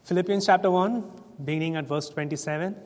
Philippians chapter 1, beginning at verse 27.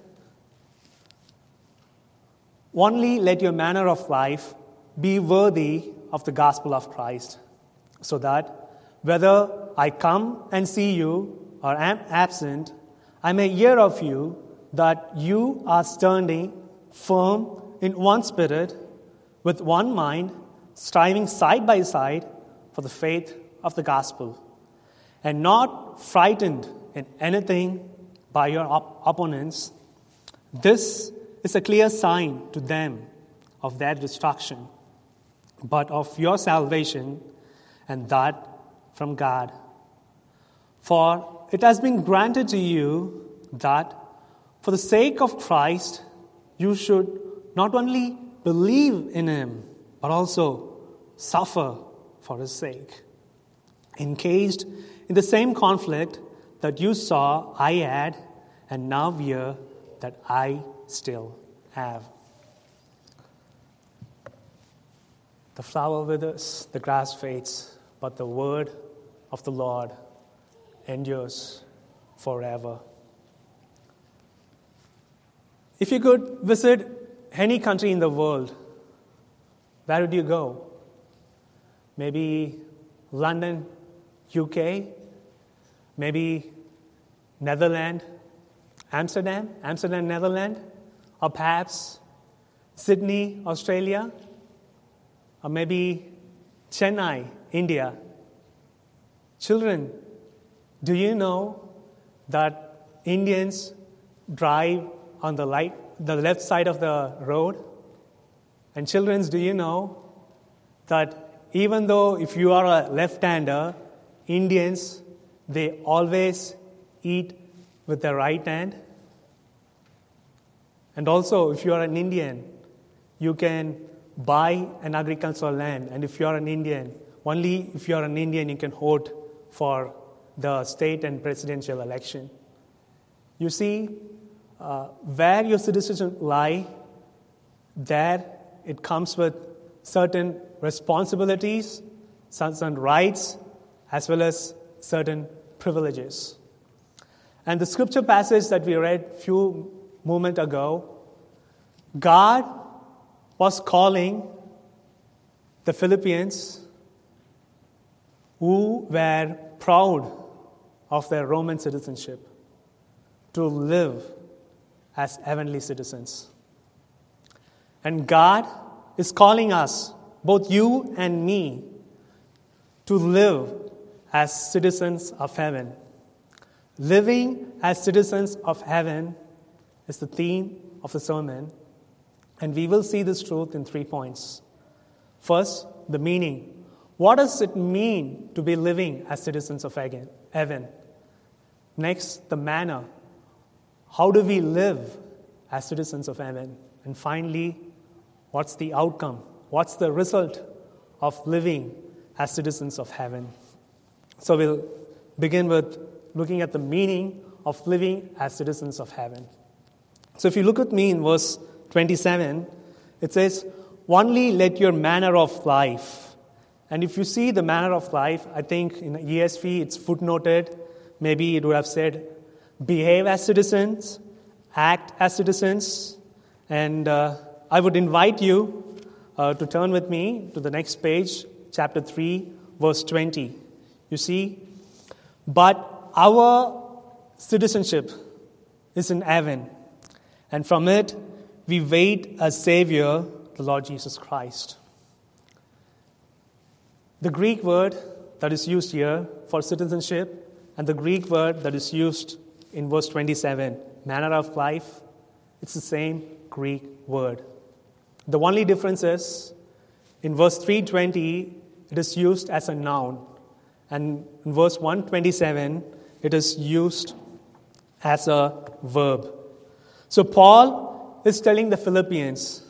Only let your manner of life be worthy of the gospel of Christ, so that whether I come and see you or am absent, I may hear of you that you are standing firm in one spirit, with one mind, striving side by side for the faith of the gospel, and not frightened in anything by your opponents. This is a clear sign to them of their destruction, but of your salvation, and that from God. For it has been granted to you that for the sake of Christ you should not only believe in him, but also suffer for his sake. Engaged in the same conflict that you saw I had, and now hear that I still have. The flower withers, the grass fades, but the word of the Lord endures forever. If you could visit any country in the world, where would you go? Maybe London, UK, maybe Netherlands, Amsterdam, Netherlands, or perhaps Sydney, Australia, or maybe Chennai, India. Children, do you know that Indians drive on the left side of the road? And children, do you know that even though if you are a left-hander, Indians, they always eat with their right hand? And also, if you are an Indian, you can buy an agricultural land. And if you are an Indian, only if you are an Indian, you can vote for the state and presidential election. You see, where your citizenship lie, there it comes with certain responsibilities, certain rights, as well as certain privileges. And the scripture passage that we read a few moments ago, God was calling the Philippians who were proud of their Roman citizenship to live as heavenly citizens. And God is calling us, both you and me, to live as citizens of heaven. Living as citizens of heaven is the theme of the sermon, and we will see this truth in 3 points. First, the meaning. What does it mean to be living as citizens of heaven? Next, the manner. How do we live as citizens of heaven? And finally, what's the outcome? What's the result of living as citizens of heaven? So we'll begin with looking at the meaning of living as citizens of heaven. So if you look at me in verse 27, it says, only let your manner of life. And if you see the manner of life, I think in ESV it's footnoted. Maybe it would have said, behave as citizens, act as citizens. And I would invite you to turn with me to the next page, chapter 3, verse 20. You see, but our citizenship is in heaven, and from it we wait a Savior, the Lord Jesus Christ. The Greek word that is used here for citizenship and the Greek word that is used in verse 27, manner of life, it's the same Greek word. The only difference is in verse 320, it is used as a noun. And in verse 127, it is used as a verb. So Paul is telling the Philippians,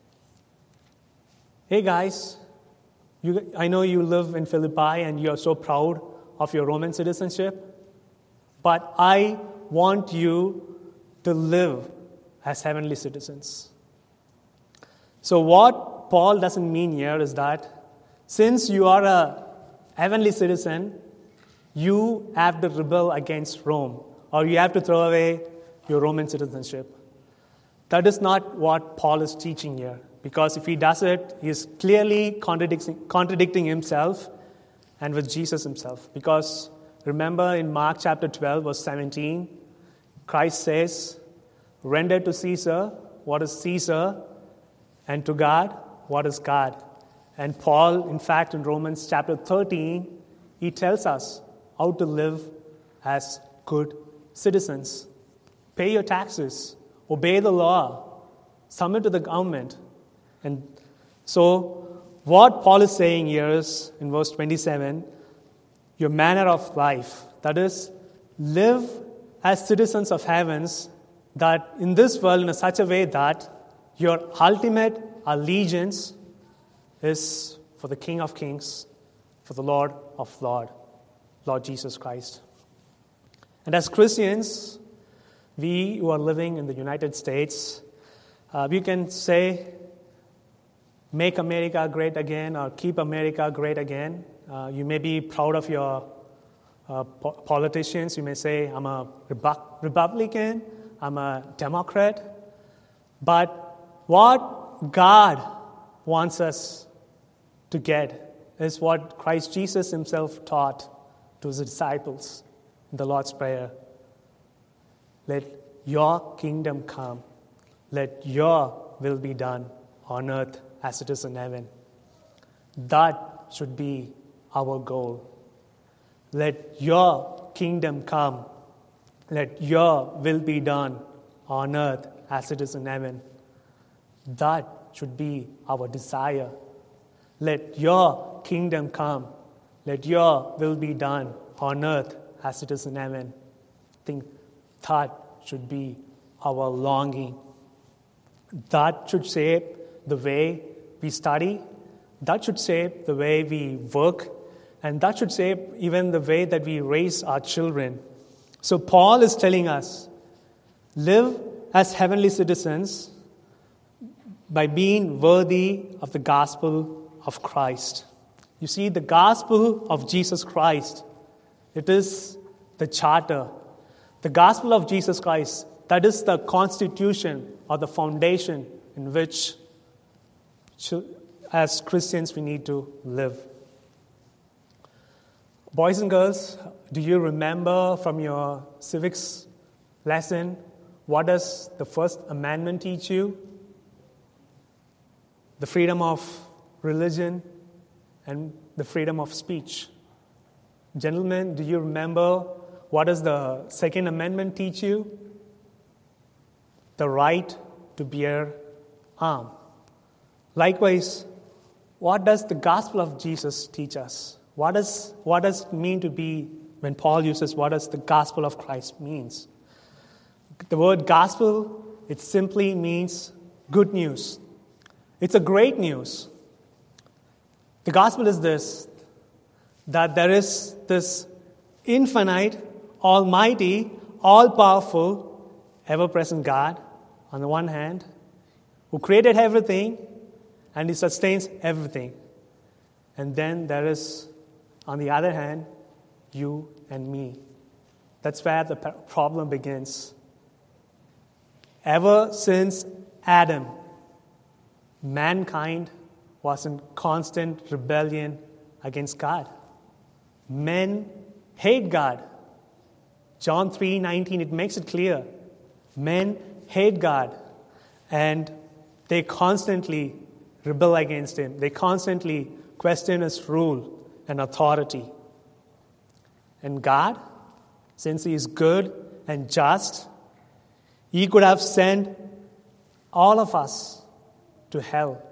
hey guys, I know you live in Philippi and you are so proud of your Roman citizenship, but I want you to live as heavenly citizens. So what Paul doesn't mean here is that since you are a heavenly citizen, you have to rebel against Rome. or you have to throw away your Roman citizenship. That is not what Paul is teaching here, because if he does it, he is clearly contradicting himself and with Jesus himself. Because remember in Mark chapter 12, verse 17, Christ says, "Render to Caesar what is Caesar, and to God what is God." And Paul, in fact, in Romans chapter 13, he tells us how to live as good citizens. Pay your taxes, obey the law, submit to the government. And so what Paul is saying here is, in verse 27, your manner of life, that is, live as citizens of heavens, that in this world in such a way that your ultimate allegiance is for the King of Kings, for the Lord of Lords, Lord Jesus Christ. And as Christians, we who are living in the United States, we can say, "Make America great again," or "Keep America great again." You may be proud of your politicians. You may say, "I'm a Republican, I'm a Democrat." But what God wants us to get is what Christ Jesus himself taught to his disciples in the Lord's Prayer. Let your kingdom come. Let your will be done on earth as it is in heaven. That should be our goal. Let your kingdom come. Let your will be done on earth as it is in heaven. That should be our desire. Let your kingdom come. Let your will be done on earth as it is in heaven. I think that should be our longing. That should shape the way we study. That should shape the way we work. And that should shape even the way that we raise our children. So Paul is telling us, live as heavenly citizens by being worthy of the gospel of Christ. You see, the gospel of Jesus Christ, it is the charter. The gospel of Jesus Christ, that is the constitution or the foundation in which, as Christians, we need to live. Boys and girls, do you remember from your civics lesson, what does the First Amendment teach you? The freedom of religion and the freedom of speech. Gentlemen, do you remember what does the Second Amendment teach you? The right to bear arms. Likewise, what does the gospel of Jesus teach us? What does it mean to be, when Paul uses what does the gospel of Christ means? The word gospel, it simply means good news. It's a great news. The gospel is this, that there is this infinite, almighty, all-powerful, ever-present God, on the one hand, who created everything and he sustains everything. And then there is, on the other hand, you and me. That's where the problem begins. Ever since Adam, mankind was in constant rebellion against God. Men hate God. John 3:19, it makes it clear. Men hate God, and they constantly rebel against him. They constantly question his rule and authority. And God, since he is good and just, he could have sent all of us to hell.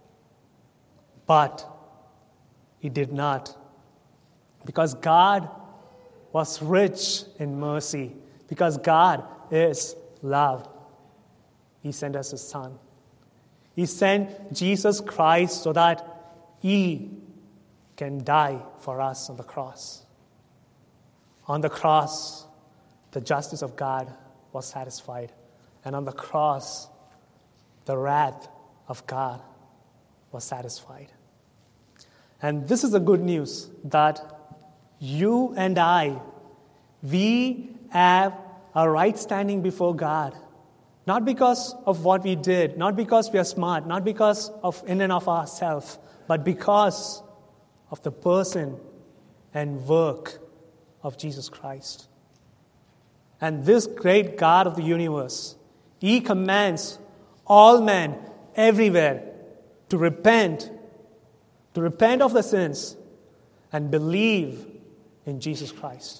But he did not. Because God was rich in mercy. Because God is love. He sent us his Son. He sent Jesus Christ so that he can die for us on the cross. On the cross, the justice of God was satisfied. And on the cross, the wrath of God was satisfied. And this is the good news, that you and I, we have a right standing before God. Not because of what we did, not because we are smart, not because of in and of ourselves, but because of the person and work of Jesus Christ. And this great God of the universe, He commands all men everywhere to repent of the sins and believe in Jesus Christ.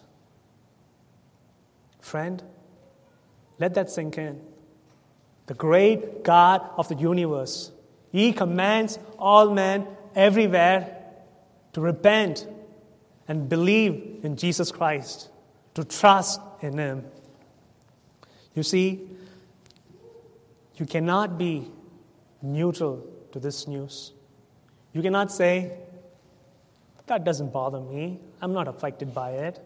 Friend, let that sink in. The great God of the universe, He commands all men everywhere to repent and believe in Jesus Christ, to trust in Him. You see, you cannot be neutral to this news. You cannot say, that doesn't bother me. I'm not affected by it.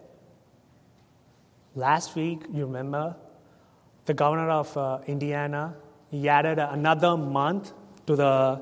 Last week, you remember, the governor of Indiana, he added another month to the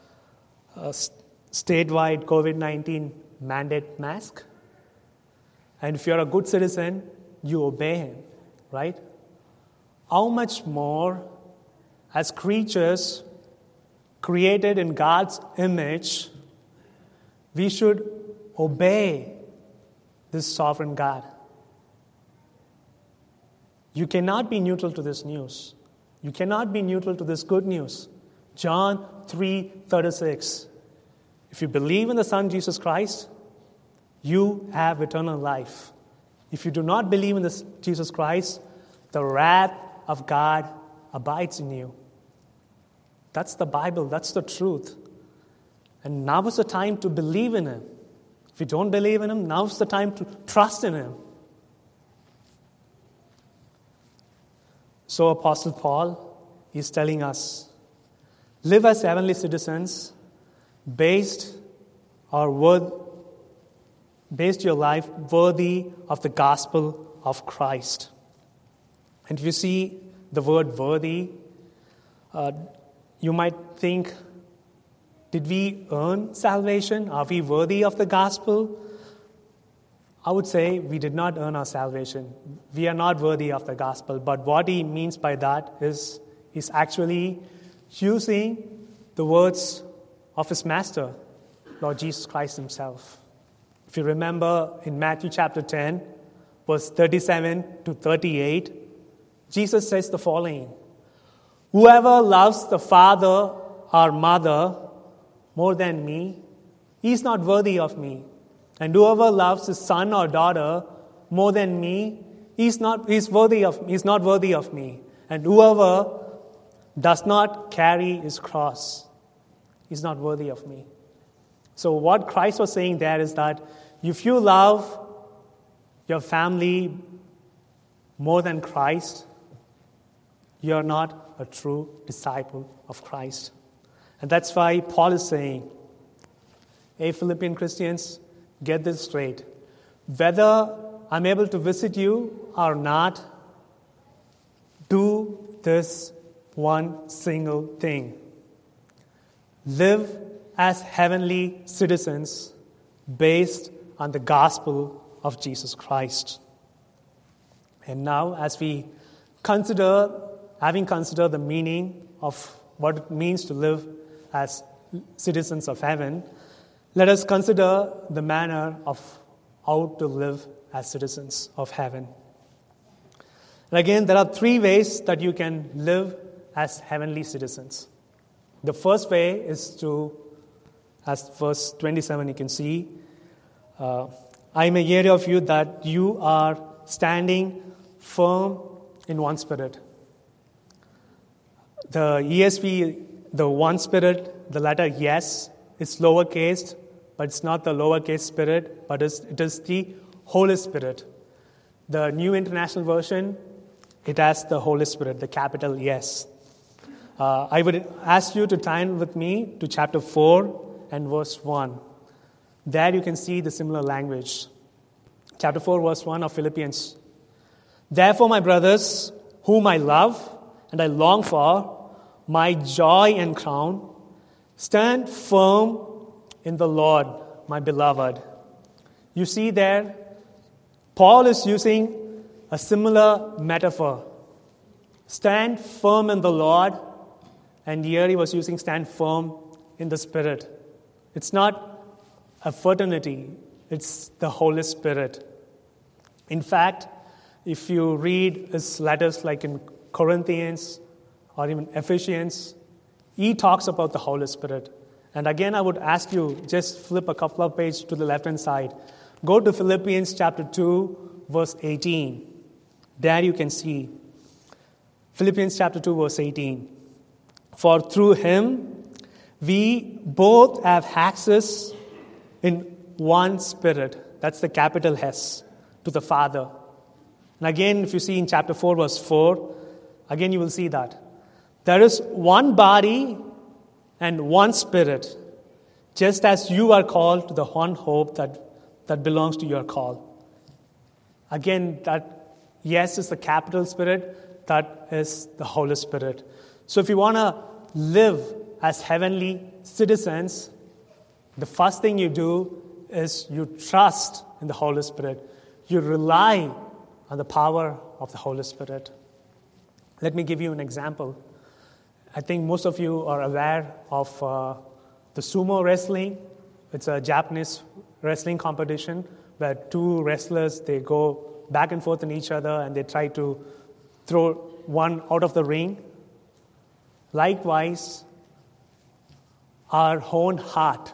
statewide COVID-19 mandate mask. And if you're a good citizen, you obey him, right? How much more, as creatures created in God's image, we should obey this sovereign God. You cannot be neutral to this news. You cannot be neutral to this good news. John 3:36. If you believe in the Son Jesus Christ, you have eternal life. If you do not believe in this Jesus Christ, the wrath of God abides in you. That's the Bible. That's the truth. And now is the time to believe in Him. If you don't believe in Him, now is the time to trust in Him. So Apostle Paul is telling us, live as heavenly citizens, based your life worthy of the gospel of Christ. And if you see the word worthy, you might think, did we earn salvation? Are we worthy of the gospel? I would say we did not earn our salvation. We are not worthy of the gospel. But what he means by that is he's actually using the words of his master, Lord Jesus Christ himself. If you remember in Matthew chapter 10, verse 37 to 38, Jesus says the following: whoever loves the father or mother more than me, he is not worthy of me. And whoever loves his son or daughter more than me, he's not worthy of me. And whoever does not carry his cross is not worthy of me. So what Christ was saying there is that if you love your family more than Christ, you're not a true disciple of Christ. And that's why Paul is saying, hey, Philippian Christians, get this straight. Whether I'm able to visit you or not, do this one single thing. Live as heavenly citizens based on the gospel of Jesus Christ. And now, as we having considered the meaning of what it means to live as citizens of heaven, let us consider the manner of how to live as citizens of heaven. And again, there are three ways that you can live as heavenly citizens. The first way is to, as verse 27 you can see, I am aware of you that you are standing firm in one spirit. The ESV, the one spirit, the letter yes, it's lowercase, but it's not the lowercase spirit, but it is the Holy Spirit. The New International Version, it has the Holy Spirit, the capital yes. I would ask you to turn with me to chapter 4 and verse 1. There you can see the similar language. Chapter 4, verse 1 of Philippians. Therefore, my brothers, whom I love and I long for, my joy and crown, stand firm in the Lord, my beloved. You see there, Paul is using a similar metaphor. Stand firm in the Lord, and here he was using stand firm in the Spirit. It's not a fraternity, it's the Holy Spirit. In fact, if you read his letters like in Corinthians or even Ephesians, he talks about the Holy Spirit. And again, I would ask you, just flip a couple of pages to the left-hand side. Go to Philippians chapter 2, verse 18. There you can see Philippians chapter 2, verse 18. For through him, we both have access in one Spirit. That's the capital S, to the Father. And again, if you see in chapter 4, verse 4, again you will see that. There is one body and one Spirit, just as you are called to the one hope that belongs to your call. Again, that yes is the capital Spirit, that is the Holy Spirit. So if you want to live as heavenly citizens, the first thing you do is you trust in the Holy Spirit. You rely on the power of the Holy Spirit. Let me give you an example. I think most of you are aware of the sumo wrestling. It's a Japanese wrestling competition where two wrestlers, they go back and forth in each other and they try to throw one out of the ring. Likewise, our own heart.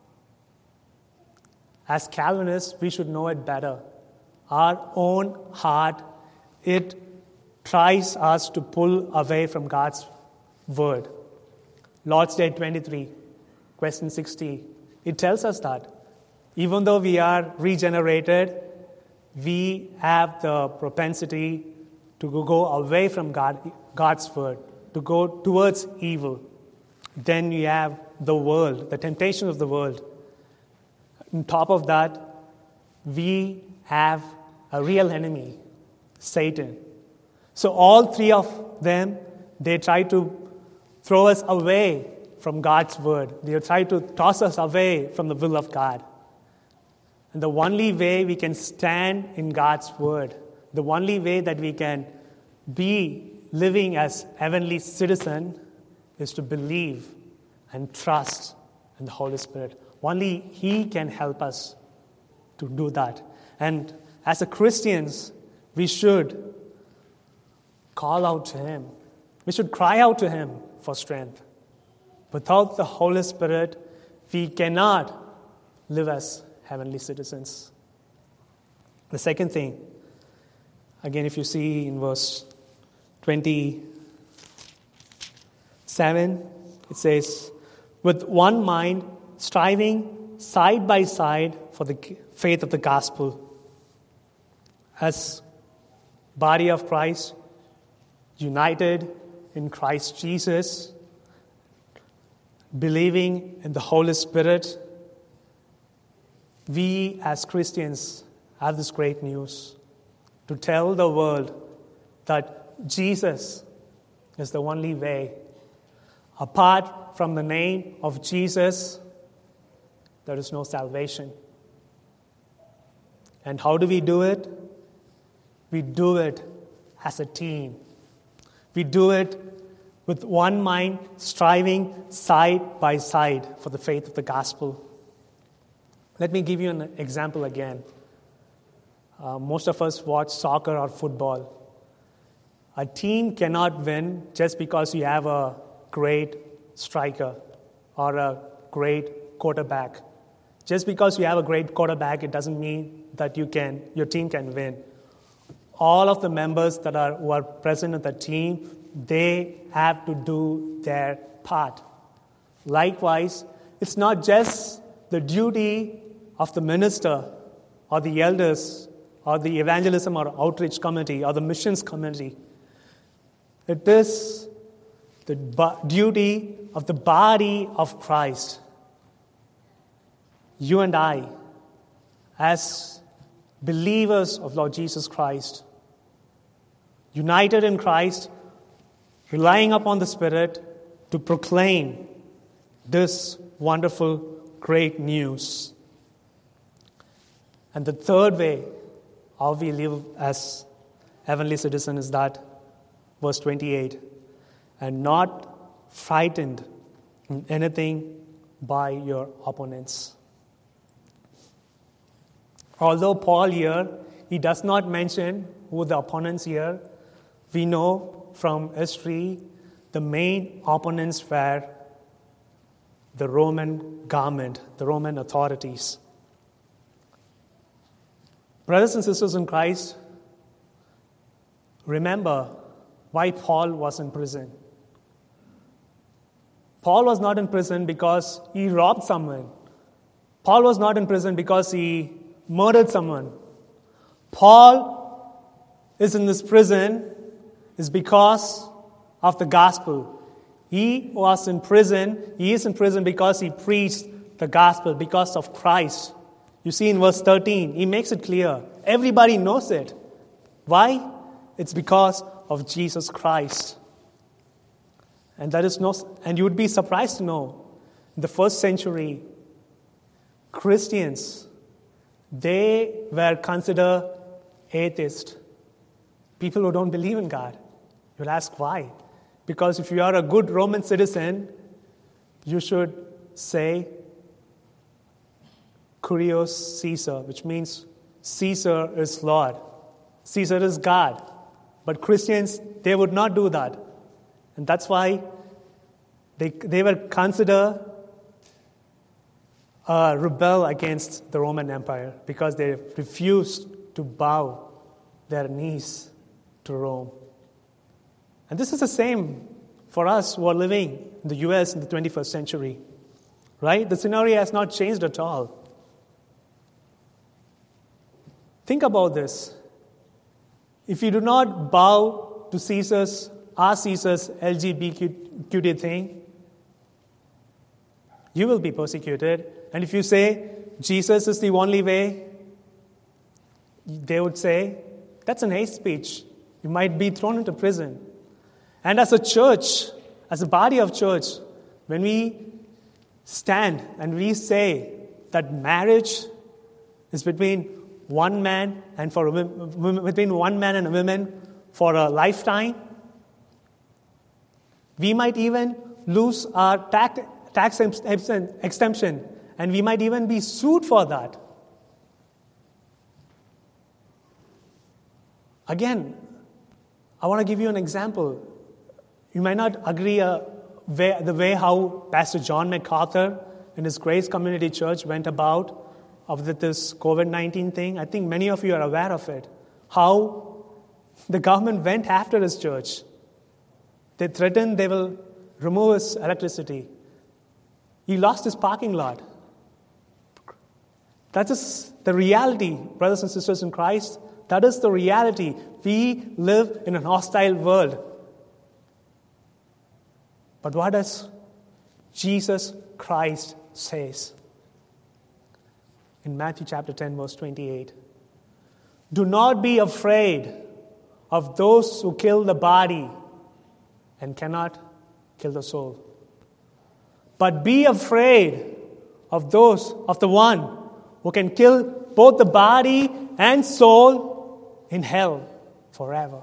As Calvinists, we should know it better. Our own heart, it tries us to pull away from God's word. Lord's Day 23, question 60. It tells us that even though we are regenerated, we have the propensity to go away from God's word, to go towards evil. Then you have the world, the temptation of the world. On top of that, we have a real enemy, Satan. So all three of them, they try to throw us away from God's word. They try to toss us away from the will of God. And the only way we can stand in God's word, the only way that we can be living as heavenly citizen is to believe and trust in the Holy Spirit. Only He can help us to do that. And as a Christians, we should call out to Him. We should cry out to Him for strength. Without the Holy Spirit, we cannot live as heavenly citizens. The second thing, again, if you see in verse 27, it says, with one mind, striving side by side for the faith of the gospel. As body of Christ, united in Christ Jesus, believing in the Holy Spirit, we as Christians have this great news to tell the world that Jesus is the only way. Apart from the name of Jesus, there is no salvation. And how do we do it? We do it as a team. We do it with one mind, striving side by side for the faith of the gospel. Let me give you an example again. Most of us watch soccer or football. A team cannot win just because you have a great striker or a great quarterback. Just because you have a great quarterback, it doesn't mean that your team can win. All of the members who are present in the team, they have to do their part. Likewise, it's not just the duty of the minister or the elders or the evangelism or outreach committee or the missions committee. It is the duty of the body of Christ. You and I, as believers of Lord Jesus Christ, united in Christ, relying upon the Spirit to proclaim this wonderful, great news. And the third way, how we live as heavenly citizen is that, verse 28, and not frightened in anything by your opponents. Although Paul here, he does not mention who the opponents here, we know from history the main opponents were the Roman government, the Roman authorities. Brothers and sisters in Christ, remember why Paul was in prison. Paul was not in prison because he robbed someone. Paul was not in prison because he murdered someone. Paul is in this prison is because of the gospel. He was in prison. He is in prison because he preached the gospel, because of Christ. You see in verse 13, he makes it clear. Everybody knows it. Why? It's because of Jesus Christ. And you would be surprised to know, in the first century, Christians, they were considered atheists. People who don't believe in God. You'll ask why? Because if you are a good Roman citizen, you should say Kyrios Caesar, which means Caesar is Lord. Caesar is God. But Christians, they would not do that. And that's why they were considered a rebel against the Roman Empire, because they refused to bow their knees to Rome. And this is the same for us who are living in the U.S. in the 21st century. Right? The scenario has not changed at all. Think about this. If you do not bow to Caesar's LGBTQ thing, you will be persecuted. And if you say Jesus is the only way, they would say, that's an hate speech. You might be thrown into prison. And as a church, as a body of church, when we stand and we say that marriage is between one man and between one man and a woman for a lifetime, we might even lose our tax exemption, and we might even be sued for that. Again, I want to give you an example. You might not agree the way how Pastor John MacArthur in his Grace Community Church went about of this COVID-19 thing. I think many of you are aware of it. How the government went after his church. They threatened they will remove his electricity. He lost his parking lot. That is the reality, brothers and sisters in Christ. That is the reality. We live in an hostile world. But what does Jesus Christ says? In Matthew chapter 10, verse 28. Do not be afraid of those who kill the body and cannot kill the soul. But be afraid of the one who can kill both the body and soul in hell forever.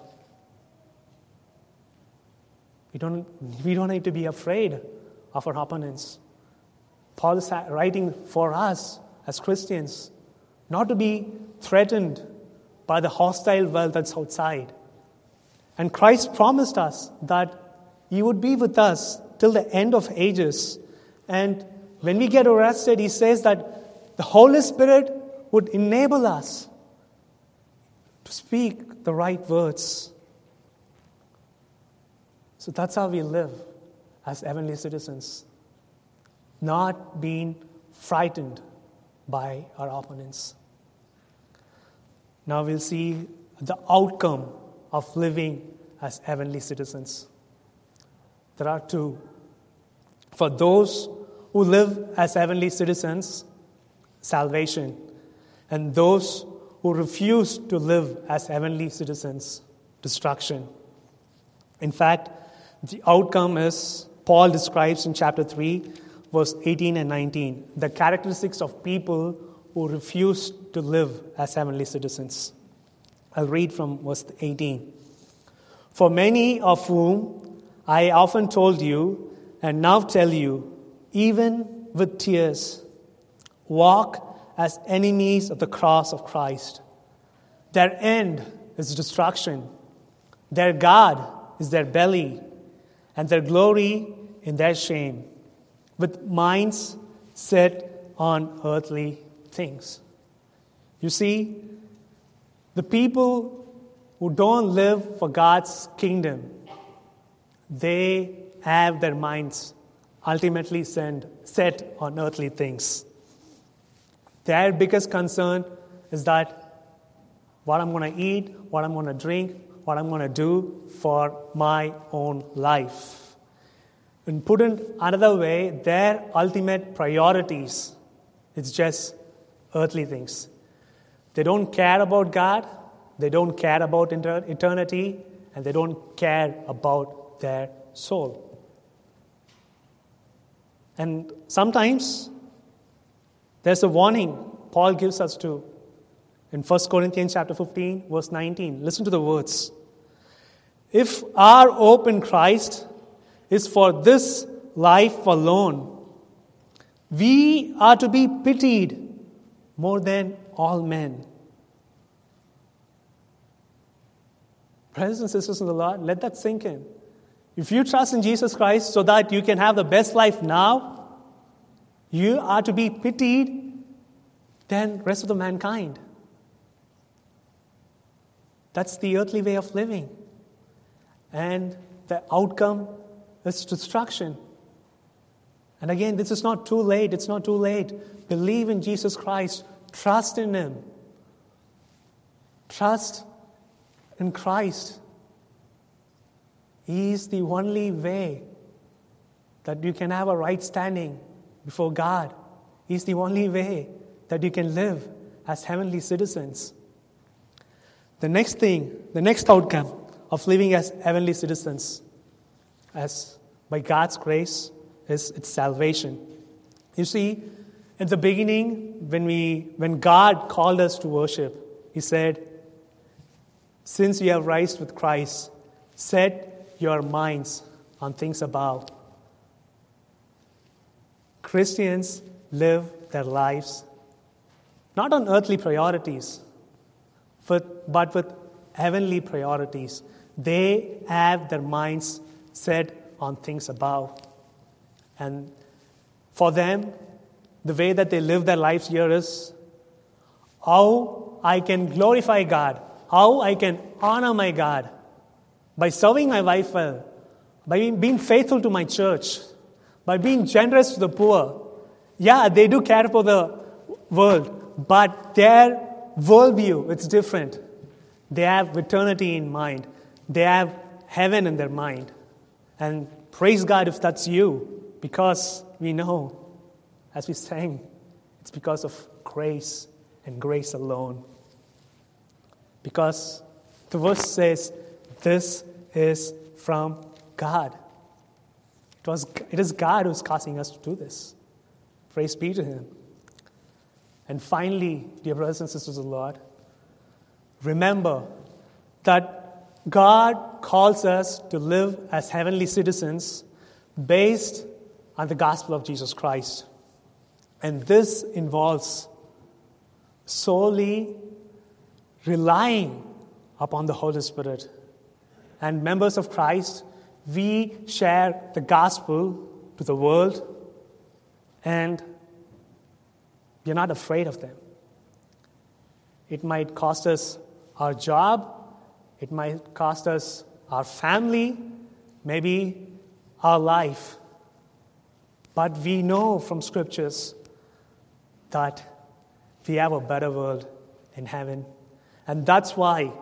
We don't need to be afraid of our opponents. Paul is writing for us as Christians not to be threatened by the hostile world that's outside. And Christ promised us that He would be with us till the end of ages. And when we get arrested, He says that the Holy Spirit would enable us to speak the right words. So that's how we live as heavenly citizens, not being frightened by our opponents. Now we'll see the outcome of living as heavenly citizens. There are two. For those who live as heavenly citizens, salvation. And those who refuse to live as heavenly citizens, destruction. In fact, the outcome is, Paul describes in chapter 3, verse 18 and 19, the characteristics of people who refuse to live as heavenly citizens. I'll read from verse 18. For many of whom I often told you, and now tell you, even with tears, walk as enemies of the cross of Christ. Their end is destruction. Their God is their belly, and their glory in their shame, with minds set on earthly things. You see, the people who don't live for God's kingdom, they have their minds ultimately set on earthly things. Their biggest concern is that what I'm going to eat, what I'm going to drink, what I'm going to do for my own life. And put it another way, their ultimate priorities, it's just earthly things. They don't care about God, they don't care about eternity, and they don't care about their soul. And sometimes there's a warning Paul gives us too. In 1 Corinthians chapter 15, verse 19, listen to the words. If our hope in Christ is for this life alone, we are to be pitied more than all men. Brothers and sisters in the Lord, let that sink in. If you trust in Jesus Christ so that you can have the best life now, you are to be pitied than the rest of the mankind. That's the earthly way of living. And the outcome is destruction. And again, this is not too late. It's not too late. Believe in Jesus Christ. Trust in Him. Trust in Christ. He is the only way that you can have a right standing before God. He is the only way that you can live as heavenly citizens. The next outcome of living as heavenly citizens, as by God's grace, is its salvation. You see, in the beginning, when God called us to worship, He said, since you have risen with Christ, set your minds on things above. Christians live their lives not on earthly priorities, but with heavenly priorities. They have their minds set on things above. And for them, the way that they live their lives here is how I can glorify God, how I can honor my God by serving my wife well, by being faithful to my church, by being generous to the poor. Yeah, they do care for the world, but their worldview, it's different. They have eternity in mind. They have heaven in their mind. And praise God if that's you, because we know, as we sang, it's because of grace and grace alone. Because the verse says, this is from God. It is God who's causing us to do this. Praise be to Him. And finally, dear brothers and sisters of the Lord, remember that God calls us to live as heavenly citizens based on the gospel of Jesus Christ. And this involves solely relying upon the Holy Spirit. And members of Christ, we share the gospel to the world, and we're not afraid of them. It might cost us our job, it might cost us our family, maybe our life. But we know from scriptures that we have a better world in heaven. And that's why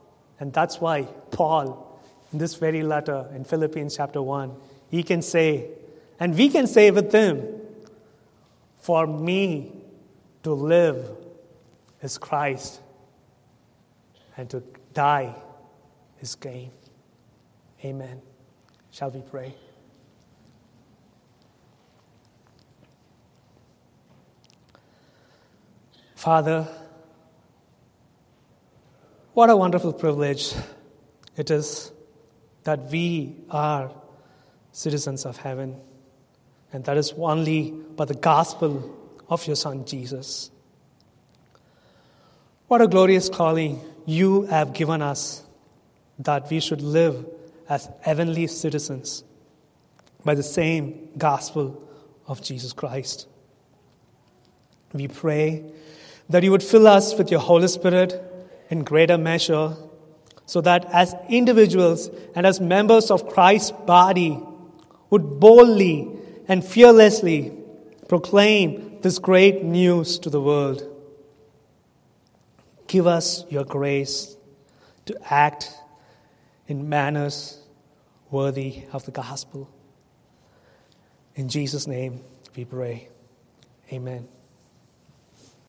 Paul, in this very letter in Philippians chapter 1, he can say, and we can say with him, for me to live is Christ, and to die is gain. Amen. Shall we pray? Father, What a wonderful privilege it is that we are citizens of heaven. And that is only by the gospel of your Son, Jesus. What a glorious calling you have given us, that we should live as heavenly citizens by the same gospel of Jesus Christ. We pray that you would fill us with your Holy Spirit in greater measure, so that as individuals and as members of Christ's body would boldly and fearlessly proclaim this great news to the world. Give us your grace to act in manners worthy of the gospel. In Jesus' name we pray. Amen.